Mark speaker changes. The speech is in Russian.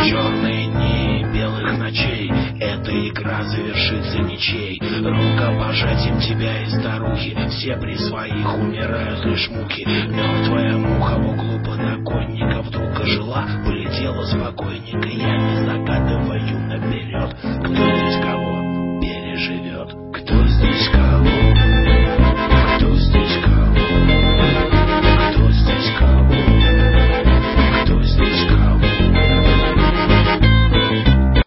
Speaker 1: Черные дни белых ночей, эта игра завершится ничей. Рукопожатием тебя и старухи, все при своих умирают лишь муки. Мертвая муха в углу подоконника вдруг ожила, полетела спокойненько, я без